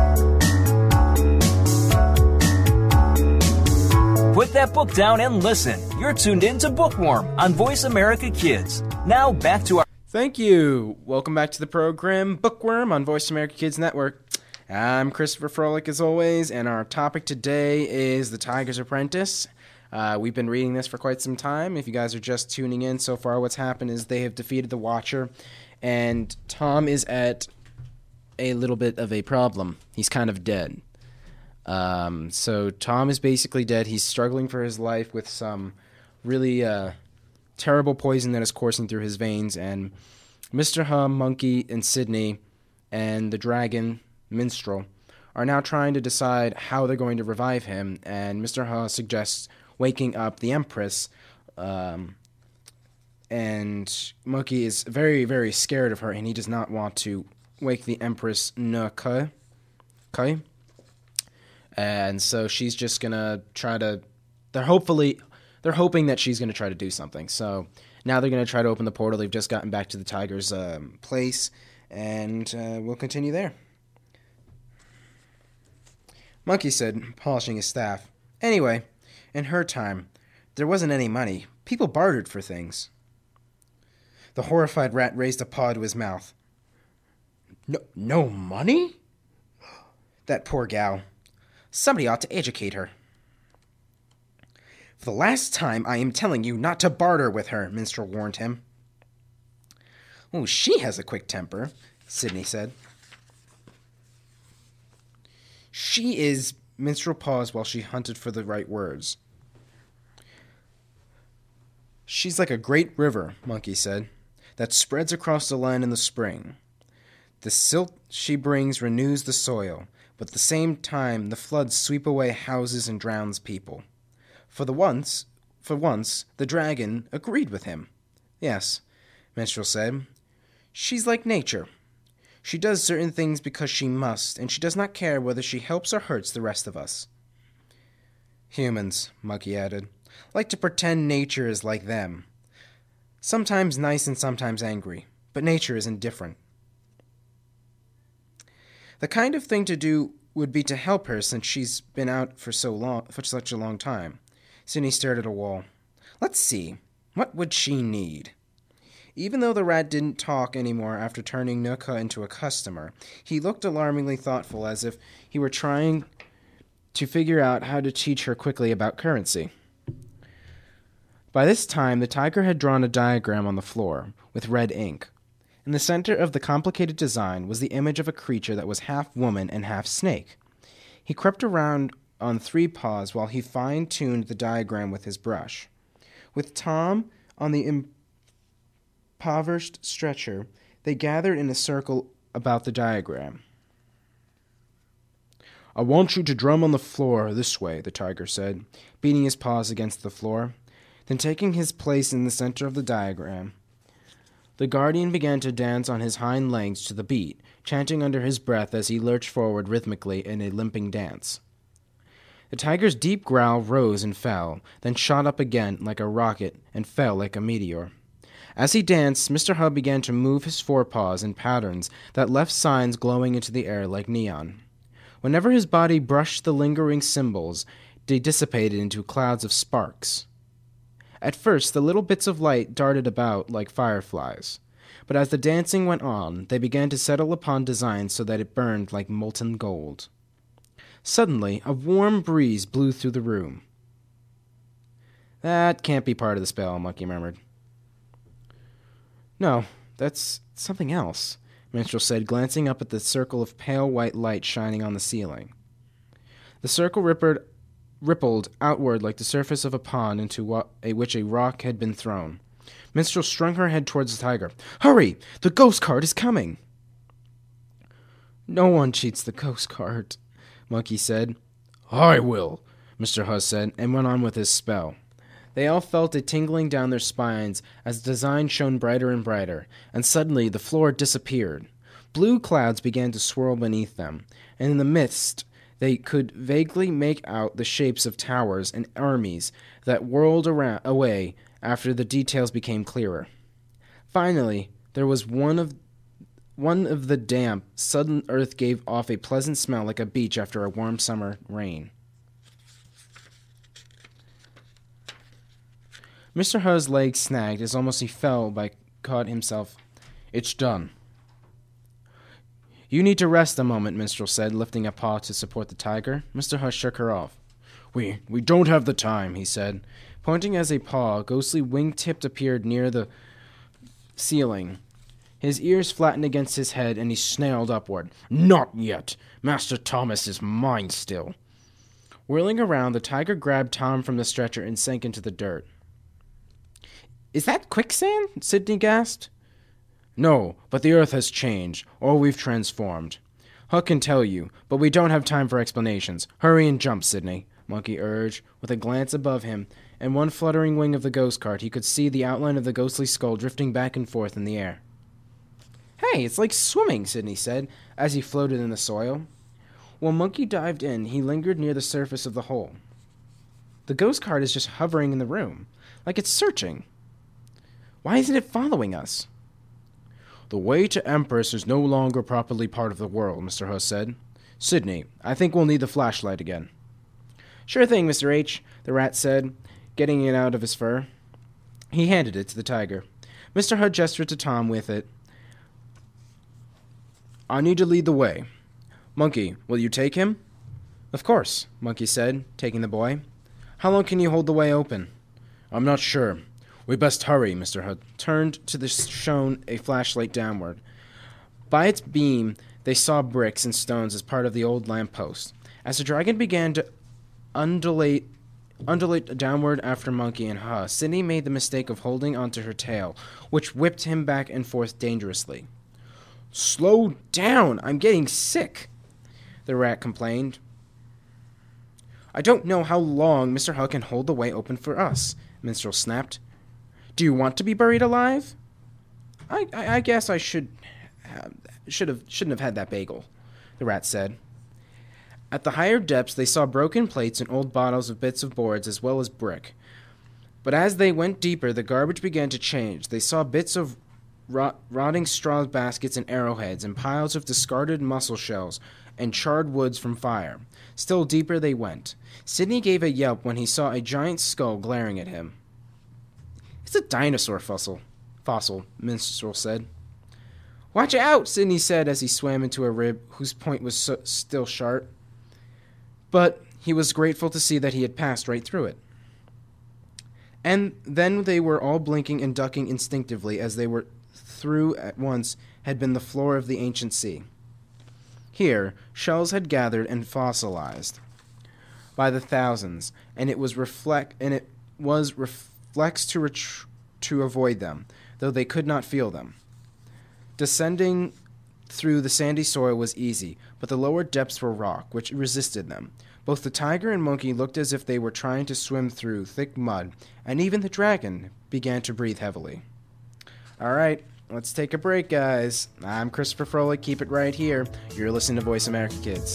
Put that book down and listen. You're tuned in to Bookworm on Voice America Kids. Now back to our... Thank you. Welcome back to the program Bookworm on Voice America Kids Network. I'm Christopher Froelich as always, and our topic today is The Tiger's Apprentice. Uh, we've been reading this for quite some time. If you guys are just tuning in, so far what's happened is they have defeated the Watcher, and Tom is at a little bit of a problem. He's kind of dead. Um, so Tom is basically dead. He's struggling for his life with some really uh, terrible poison that is coursing through his veins, and Mister Hum, Monkey, and Sydney, and the dragon, Minstrel, are now trying to decide how they're going to revive him, and Mister Hum suggests waking up the Empress, um, and Monkey is very, very scared of her, and he does not want to wake the Empress Nukai. Kai? And so she's just gonna try to. They're hopefully, they're hoping that she's gonna try to do something. So now they're gonna try to open the portal. They've just gotten back to the tiger's um, place, and uh, we'll continue there. Monkey said, polishing his staff. Anyway, in her time, there wasn't any money. People bartered for things. The horrified rat raised a paw to his mouth. No, no money? That poor gal. Somebody ought to educate her. For the last time, I am telling you not to barter with her, Minstrel warned him. Oh, she has a quick temper, Sydney said. She is... Minstrel paused while she hunted for the right words. She's like a great river, Monkey said, that spreads across the land in the spring. The silt she brings renews the soil, but at the same time the floods sweep away houses and drowns people. For the once, for once, the dragon agreed with him. Yes, Minstrel said. She's like nature. She does certain things because she must, and she does not care whether she helps or hurts the rest of us. Humans, Monkey added, like to pretend nature is like them. Sometimes nice and sometimes angry, but nature is indifferent. The kind of thing to do would be to help her since she's been out for so long, for such a long time. Sydney stared at a wall. Let's see. What would she need? Even though the rat didn't talk anymore after turning Nuka into a customer, he looked alarmingly thoughtful, as if he were trying to figure out how to teach her quickly about currency. By this time, the tiger had drawn a diagram on the floor with red ink. In the center of the complicated design was the image of a creature that was half woman and half snake. He crept around on three paws while he fine-tuned the diagram with his brush. With Tom on the impoverished stretcher, they gathered in a circle about the diagram. "I want you to drum on the floor this way," the tiger said, beating his paws against the floor. Then, taking his place in the center of the diagram, the guardian began to dance on his hind legs to the beat, chanting under his breath as he lurched forward rhythmically in a limping dance. The tiger's deep growl rose and fell, then shot up again like a rocket and fell like a meteor. As he danced, Mister Hub began to move his forepaws in patterns that left signs glowing into the air like neon. Whenever his body brushed the lingering symbols, they dissipated into clouds of sparks. At first, the little bits of light darted about like fireflies, but as the dancing went on, they began to settle upon designs so that it burned like molten gold. Suddenly, a warm breeze blew through the room. "That can't be part of the spell," Monkey murmured. "No, that's something else," Minstrel said, glancing up at the circle of pale white light shining on the ceiling. The circle rippled, rippled outward like the surface of a pond into wa- a, which a rock had been thrown. Minstrel strung her head towards the tiger. "Hurry! The ghost cart is coming!" "No one cheats the ghost cart," Monkey said. "I will," Mister Hus said, and went on with his spell. They all felt a tingling down their spines as the design shone brighter and brighter, and suddenly the floor disappeared. Blue clouds began to swirl beneath them, and in the mist they could vaguely make out the shapes of towers and armies that whirled around, away after the details became clearer. Finally, there was one of one of the damp, sudden earth gave off a pleasant smell like a beach after a warm summer rain. Mister Hu's leg snagged as almost he fell by caught himself. "It's done." "You need to rest a moment," Minstrel said, lifting a paw to support the tiger. Mister Hus shook her off. We we don't have the time," he said. Pointing as a paw, ghostly wing-tipped appeared near the ceiling. His ears flattened against his head, and he snarled upward. "Not yet. Master Thomas is mine still." Whirling around, the tiger grabbed Tom from the stretcher and sank into the dirt. "Is that quicksand?" Sidney gasped. "No, but the earth has changed, or we've transformed. Huck can tell you, but we don't have time for explanations. Hurry and jump, Sidney," Monkey urged. With a glance above him and one fluttering wing of the ghost cart, he could see the outline of the ghostly skull drifting back and forth in the air. "Hey, it's like swimming," Sidney said, as he floated in the soil. While Monkey dived in, he lingered near the surface of the hole. "The ghost cart is just hovering in the room, like it's searching. Why isn't it following us?" "The way to Empress is no longer properly part of the world," Mister Huss said. "Sidney, I think we'll need the flashlight again." "Sure thing, Mister H," the rat said, getting it out of his fur. He handed it to the tiger. Mister Huss gestured to Tom with it. "I need to lead the way. Monkey, will you take him?" "Of course," Monkey said, taking the boy. "How long can you hold the way open?" "I'm not sure. We best hurry," Mister Huss turned to the shone a flashlight downward. By its beam, they saw bricks and stones as part of the old lamp post. As the dragon began to undulate, undulate downward after Monkey and Huss, Sidney made the mistake of holding onto her tail, which whipped him back and forth dangerously. "Slow down! I'm getting sick," the rat complained. "I don't know how long Mister Huss can hold the way open for us," Minstrel snapped. "Do you want to be buried alive?" I, I, I guess I should have, should have, shouldn't have had that bagel," the rat said. At the higher depths, they saw broken plates and old bottles of bits of boards as well as brick. But as they went deeper, the garbage began to change. They saw bits of rot, rotting straw baskets and arrowheads and piles of discarded mussel shells and charred woods from fire. Still deeper they went. Sidney gave a yelp when he saw a giant skull glaring at him. "It's a dinosaur fossil, fossil," Minstrel said. "Watch out," Sidney said as he swam into a rib whose point was so, still sharp. But he was grateful to see that he had passed right through it. And then they were all blinking and ducking instinctively as they were through at once had been the floor of the ancient sea. Here, shells had gathered and fossilized by the thousands, and it was reflect and it was reflex to ret- to avoid them, though they could not feel them. Descending through the sandy soil was easy, but the lower depths were rock, which resisted them. Both the tiger and monkey looked as if they were trying to swim through thick mud, and even the dragon began to breathe heavily. All right, let's take a break, guys. I'm Christopher Froelich. Keep it right here. You're listening to Voice America Kids.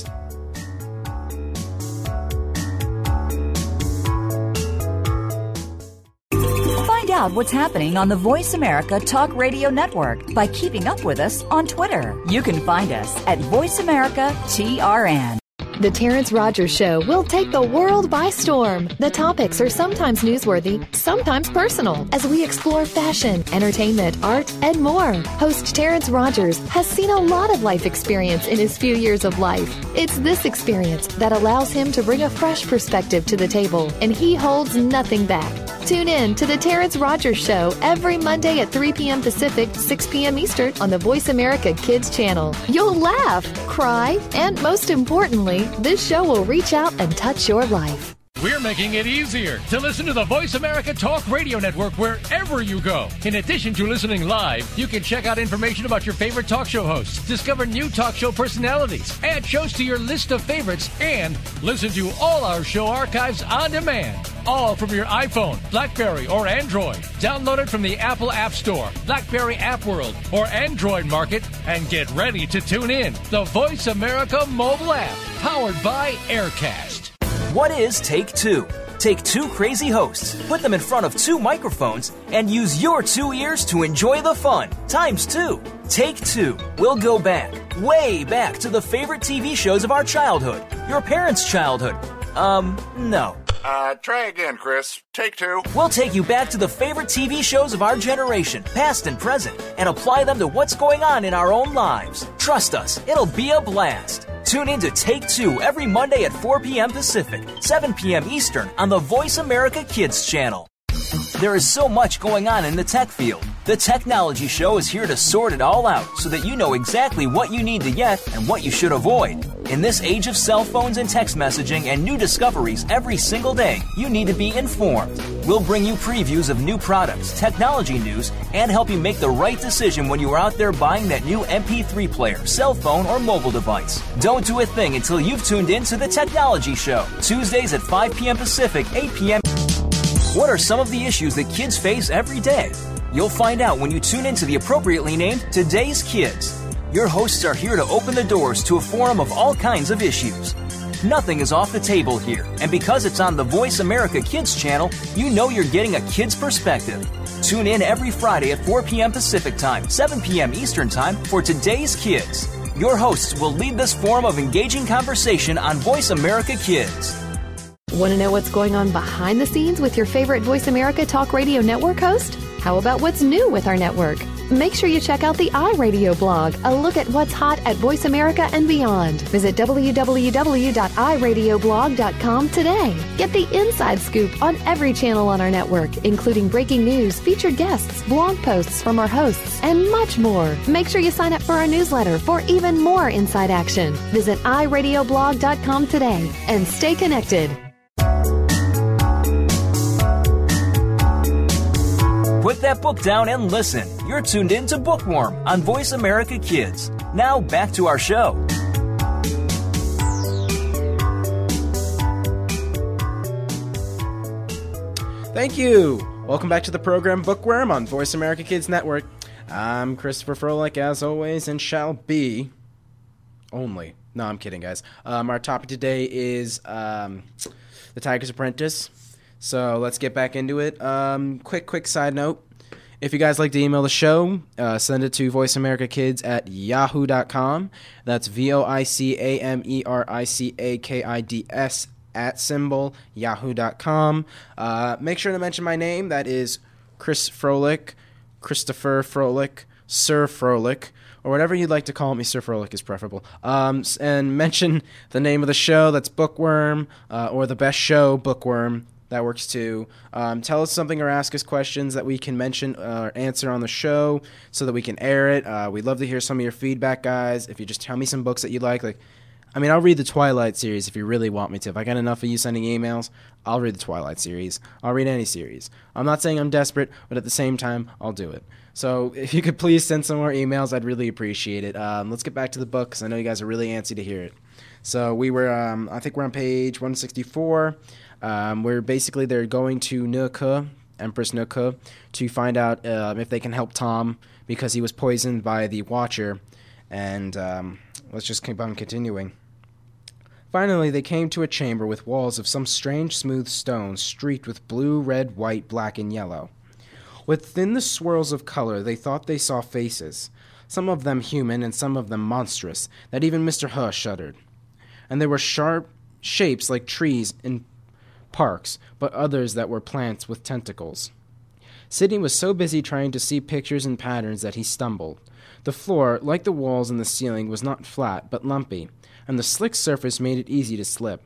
Find out what's happening on the Voice America Talk Radio Network by keeping up with us on Twitter. You can find us at Voice America T R N. The Terrence Rogers Show will take the world by storm. The topics are sometimes newsworthy, sometimes personal, as we explore fashion, entertainment, art, and more. Host Terrence Rogers has seen a lot of life experience in his few years of life. It's this experience that allows him to bring a fresh perspective to the table, and he holds nothing back. Tune in to The Terrence Rogers Show every Monday at three p.m. Pacific, six p.m. Eastern on the Voice America Kids channel. You'll laugh, cry, and most importantly, this show will reach out and touch your life. We're making it easier to listen to the Voice America Talk Radio Network wherever you go. In addition to listening live, you can check out information about your favorite talk show hosts, discover new talk show personalities, add shows to your list of favorites, and listen to all our show archives on demand. All from your iPhone, BlackBerry, or Android. Download it from the Apple App Store, BlackBerry App World, or Android Market, and get ready to tune in. The Voice America mobile app, powered by Aircast. What is Take Two? Take two crazy hosts, put them in front of two microphones, and use your two ears to enjoy the fun, times two. Take Two. We'll go back, way back to the favorite T V shows of our childhood, your parents' childhood. Um, no. Uh, try again, Chris. Take two. We'll take you back to the favorite T V shows of our generation, past and present, and apply them to what's going on in our own lives. Trust us, it'll be a blast. Tune in to Take Two every Monday at four p.m. Pacific, seven p.m. Eastern on the Voice America Kids channel. There is so much going on in the tech field. The Technology Show is here to sort it all out so that you know exactly what you need to get and what you should avoid. In this age of cell phones and text messaging and new discoveries every single day, you need to be informed. We'll bring you previews of new products, technology news, and help you make the right decision when you are out there buying that new M P three player, cell phone, or mobile device. Don't do a thing until you've tuned in to The Technology Show, Tuesdays at five p.m. Pacific, eight p.m. What are some of the issues that kids face every day? You'll find out when you tune into the appropriately named Today's Kids. Your hosts are here to open the doors to a forum of all kinds of issues. Nothing is off the table here, and because it's on the Voice America Kids channel, you know you're getting a kid's perspective. Tune in every Friday at four p.m. Pacific Time, seven p.m. Eastern Time for Today's Kids. Your hosts will lead this forum of engaging conversation on Voice America Kids. Want to know what's going on behind the scenes with your favorite Voice America Talk Radio Network host? How about what's new with our network? Make sure you check out the iRadio blog, a look at what's hot at Voice America and beyond. Visit w w w dot i radio blog dot com today. Get the inside scoop on every channel on our network, including breaking news, featured guests, blog posts from our hosts, and much more. Make sure you sign up for our newsletter for even more inside action. Visit i radio blog dot com today and stay connected. Put that book down and listen. You're tuned in to Bookworm on Voice America Kids. Now back to our show. Thank you. Welcome back to the program Bookworm on Voice America Kids Network. I'm Christopher Froelich, as always, and shall be only. No, I'm kidding, guys. Um, our topic today is um, The Tiger's Apprentice. So let's get back into it. Um, quick, quick side note. If you guys like to email the show, uh, send it to voiceamericakids at yahoo dot com. That's V O I C A M E R I C A K I D S at symbol, yahoo dot com. Uh, make sure to mention my name. That is Chris Froelich, Christopher Froelich, Sir Froelich, or whatever you'd like to call me. Sir Froelich is preferable. Um, and mention the name of the show. That's Bookworm, uh, or the best show, Bookworm. That works too. Um, tell us something or ask us questions that we can mention or answer on the show so that we can air it. Uh, we'd love to hear some of your feedback, guys. If you just tell me some books that you like, like, I mean, I'll read the Twilight series if you really want me to. If I got enough of you sending emails, I'll read the Twilight series. I'll read any series. I'm not saying I'm desperate, but at the same time, I'll do it. So if you could please send some more emails, I'd really appreciate it. Um, let's get back to the book because I know you guys are really antsy to hear it. So we were, um, I think we're on page one sixty-four. Um, where basically they're going to Nuka, Empress Nuka, to find out uh, if they can help Tom because he was poisoned by the Watcher. And um, let's just keep on continuing. Finally, they came to a chamber with walls of some strange smooth stone streaked with blue, red, white, black, and yellow. Within the swirls of color, they thought they saw faces, some of them human and some of them monstrous, that even Mister Huh shuddered. And there were sharp shapes like trees in parks, but others that were plants with tentacles. Sidney was so busy trying to see pictures and patterns that he stumbled. The floor, like the walls and the ceiling, was not flat, but lumpy, and the slick surface made it easy to slip.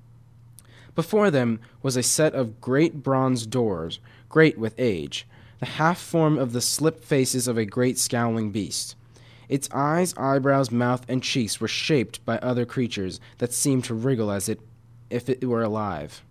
Before them was a set of great bronze doors, great with age, the half-form of the slip faces of a great scowling beast. Its eyes, eyebrows, mouth, and cheeks were shaped by other creatures that seemed to wriggle as it, if it were alive.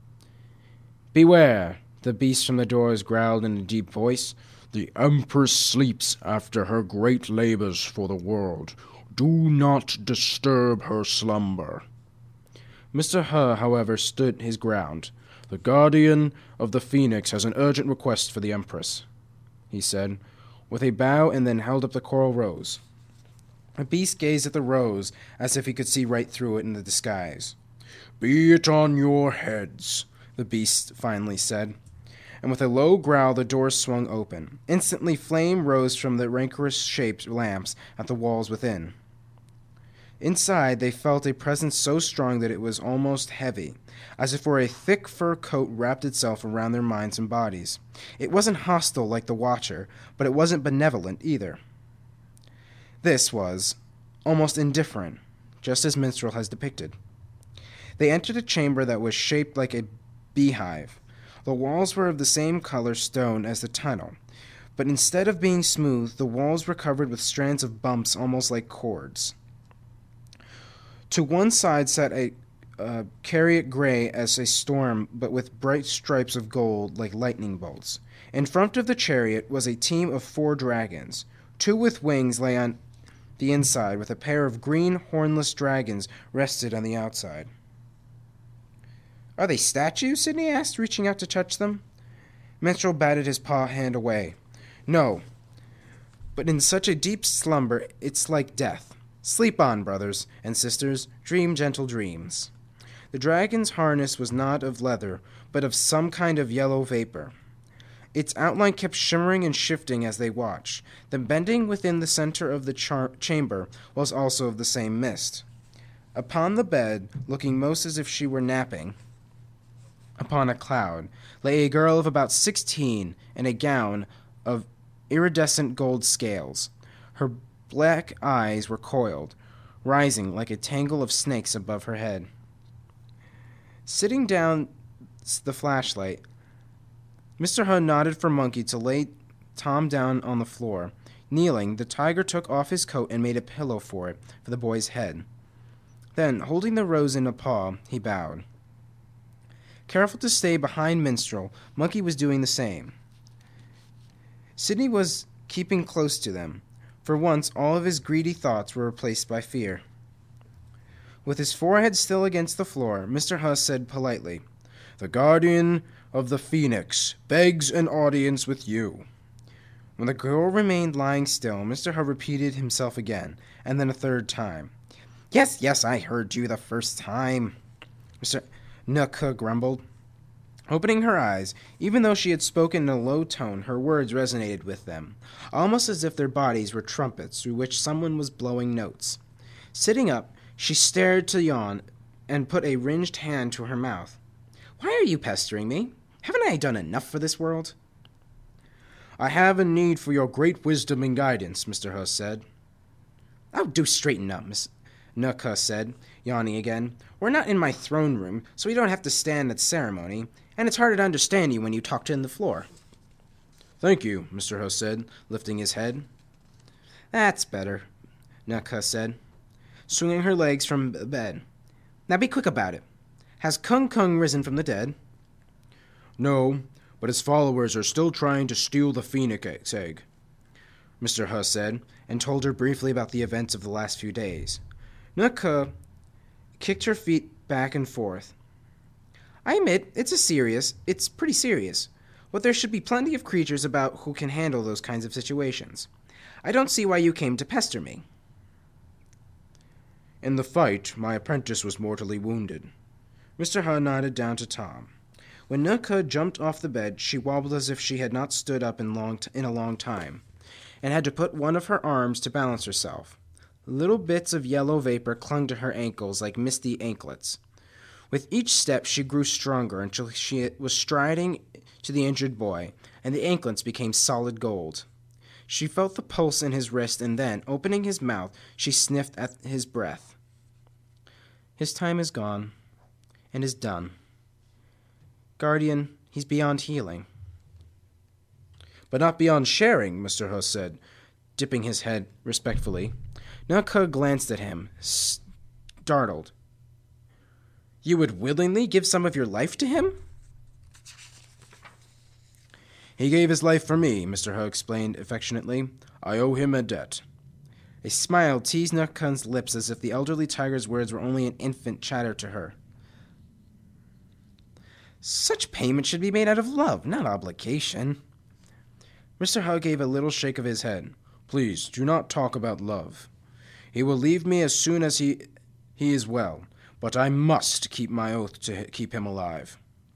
"Beware," the beast from the doors growled in a deep voice. "The Empress sleeps after her great labors for the world. Do not disturb her slumber." Mister Huh, however, stood his ground. "The Guardian of the Phoenix has an urgent request for the Empress," he said, with a bow, and then held up the coral rose. The beast gazed at the rose as if he could see right through it in the disguise. "Be it on your heads," the beast finally said, and with a low growl the doors swung open. Instantly flame rose from the rancorous-shaped lamps at the walls within. Inside they felt a presence so strong that it was almost heavy, as if a thick fur coat wrapped itself around their minds and bodies. It wasn't hostile like the Watcher, but it wasn't benevolent either. This was almost indifferent, just as Minstrel has depicted. They entered a chamber that was shaped like a beehive. The walls were of the same color stone as the tunnel, but instead of being smooth, the walls were covered with strands of bumps almost like cords. To one side sat a uh, chariot gray as a storm, but with bright stripes of gold like lightning bolts. In front of the chariot was a team of four dragons. Two with wings lay on the inside, with a pair of green hornless dragons rested on the outside. "Are they statues?" Sidney asked, reaching out to touch them. Minstrel batted his paw hand away. "No, but in such a deep slumber it's like death. Sleep on, brothers and sisters, dream gentle dreams." The dragon's harness was not of leather, but of some kind of yellow vapor. Its outline kept shimmering and shifting as they watched. The bending within the center of the char- chamber was also of the same mist. Upon the bed, looking most as if she were napping upon a cloud, lay a girl of about sixteen in a gown of iridescent gold scales. Her black eyes were coiled, rising like a tangle of snakes above her head. Sitting down the flashlight, Mister Huh nodded for Monkey to lay Tom down on the floor. Kneeling, the tiger took off his coat and made a pillow for it for the boy's head. Then, holding the rose in a paw, he bowed. Careful to stay behind Minstrel, Monkey was doing the same. Sidney was keeping close to them. For once, all of his greedy thoughts were replaced by fear. With his forehead still against the floor, Mister Huh said politely, "The Guardian of the Phoenix begs an audience with you." When the girl remained lying still, Mister Huh repeated himself again, and then a third time. "Yes, yes, I heard you the first time," Mister Nuka grumbled. Opening her eyes, even though she had spoken in a low tone, her words resonated with them, almost as if their bodies were trumpets through which someone was blowing notes. Sitting up, she stared to yawn and put a ringed hand to her mouth. "Why are you pestering me? Haven't I done enough for this world?" "I have a need for your great wisdom and guidance," Mister Huh said. "Oh, do straighten up, Miss Nuka said, yawning again. We're not in my throne room, so we don't have to stand at ceremony, and it's harder to understand you when you talk to the floor. Thank you, Mister Ho said, lifting his head. That's better, Nuka said, swinging her legs from the bed. Now be quick about it. Has Kung Kung risen from the dead? No, but his followers are still trying to steal the phoenix egg, Mister He said, and told her briefly about the events of the last few days. Nuka kicked her feet back and forth. I admit, it's a serious, it's pretty serious, but there should be plenty of creatures about who can handle those kinds of situations. I don't see why you came to pester me. In the fight, my apprentice was mortally wounded. Mister He nodded down to Tom. When Nuka jumped off the bed, she wobbled as if she had not stood up in, long t- in a long time, and had to put one of her arms to balance herself. Little bits of yellow vapor clung to her ankles like misty anklets. With each step, she grew stronger until she was striding to the injured boy, and the anklets became solid gold. She felt the pulse in his wrist, and then, opening his mouth, she sniffed at his breath. His time is gone, and is done. Guardian, he's beyond healing. But not beyond sharing, Mister He said, dipping his head respectfully. Nuka glanced at him, startled. You would willingly give some of your life to him? He gave his life for me, Mister He explained affectionately. I owe him a debt. A smile teased Nuka's lips as if the elderly tiger's words were only an infant chatter to her. Such payment should be made out of love, not obligation. Mister He gave a little shake of his head. Please, do not talk about love. He will leave me as soon as he he is well, but I must keep my oath to keep him alive.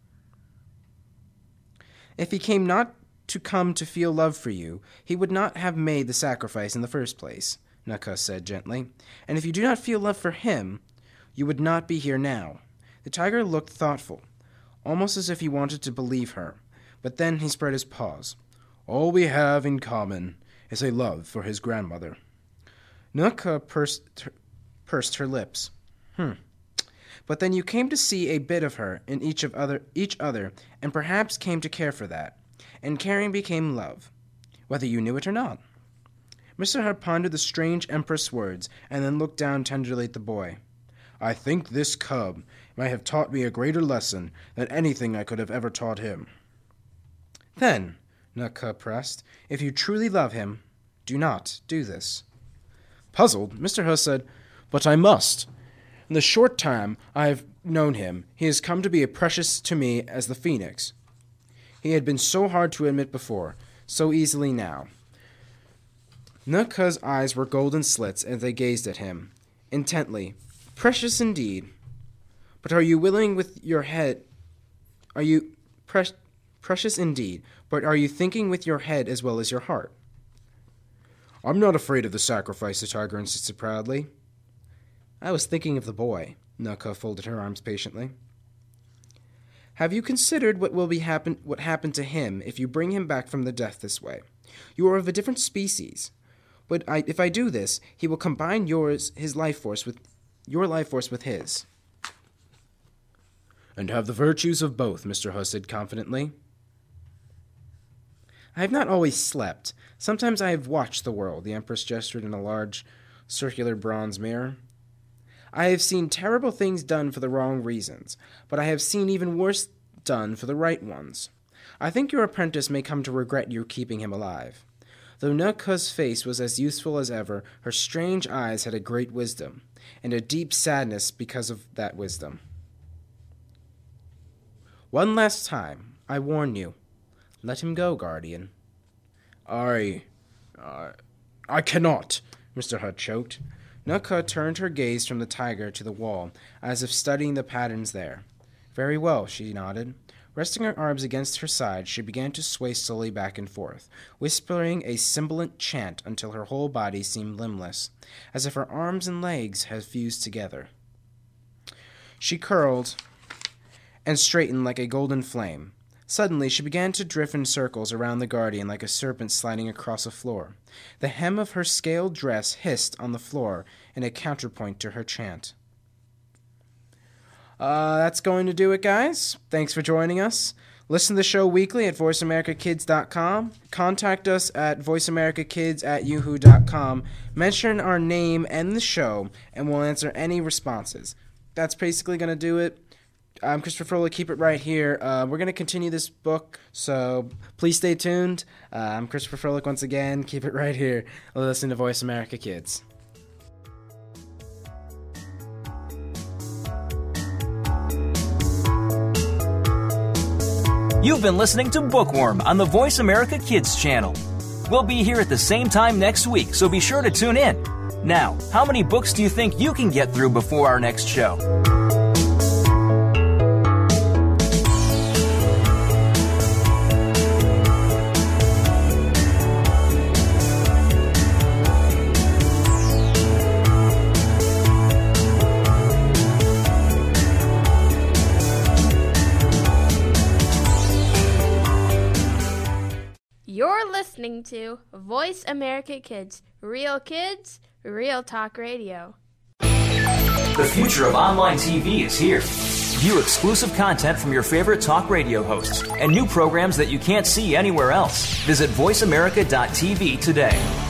If he came not to come to feel love for you, he would not have made the sacrifice in the first place, Nuka said gently. And if you do not feel love for him, you would not be here now. The tiger looked thoughtful, almost as if he wanted to believe her, but then he spread his paws. All we have in common is a love for his grandmother. Nuka pursed her, pursed her lips. Hmm. But then you came to see a bit of her in each of other each other, and perhaps came to care for that. And caring became love, whether you knew it or not. Mister He pondered the strange Empress words, and then looked down tenderly at the boy. I think this cub might have taught me a greater lesson than anything I could have ever taught him. Then, Nuka pressed, if you truly love him, do not do this. Puzzled, Mister He said, But I must. In the short time I have known him, he has come to be as precious to me as the phoenix. He had been so hard to admit before, so easily now. Nuka's eyes were golden slits as they gazed at him, intently. Precious indeed. But are you willing with your head? Are you pre- precious indeed, but are you thinking with your head as well as your heart? I'm not afraid of the sacrifice, the tiger insisted proudly. I was thinking of the boy. Nuka folded her arms patiently. Have you considered what will be happen what happened to him if you bring him back from the death this way? You are of a different species. But I, if I do this, he will combine yours, his life force with your life force with his. And have the virtues of both, Mister He said confidently. I have not always slept. Sometimes I have watched the world, the Empress gestured in a large, circular bronze mirror. I have seen terrible things done for the wrong reasons, but I have seen even worse done for the right ones. I think your apprentice may come to regret your keeping him alive. Though Nuka's face was as youthful as ever, her strange eyes had a great wisdom, and a deep sadness because of that wisdom. One last time, I warn you. Let him go, Guardian. I... I... I cannot, Mister He choked. Nuka turned her gaze from the tiger to the wall, as if studying the patterns there. Very well, she nodded. Resting her arms against her side, she began to sway slowly back and forth, whispering a sibilant chant until her whole body seemed limbless, as if her arms and legs had fused together. She curled and straightened like a golden flame. Suddenly, she began to drift in circles around the guardian like a serpent sliding across a floor. The hem of her scaled dress hissed on the floor in a counterpoint to her chant. Uh, that's going to do it, guys. Thanks for joining us. Listen to the show weekly at voice america kids dot com. Contact us at voice america kids at yahoo dot com. Mention our name and the show, and we'll answer any responses. That's basically going to do it. I'm Christopher Froelich. Keep it right here. Uh, we're going to continue this book, so please stay tuned. Uh, I'm Christopher Froelich once again. Keep it right here. Listen to Voice America Kids. You've been listening to Bookworm on the Voice America Kids channel. We'll be here at the same time next week, so be sure to tune in. Now, how many books do you think you can get through before our next show? You're listening to Voice America Kids. Real kids, real talk radio. The future of online T V is here. View exclusive content from your favorite talk radio hosts and new programs that you can't see anywhere else. Visit voice america dot t v today.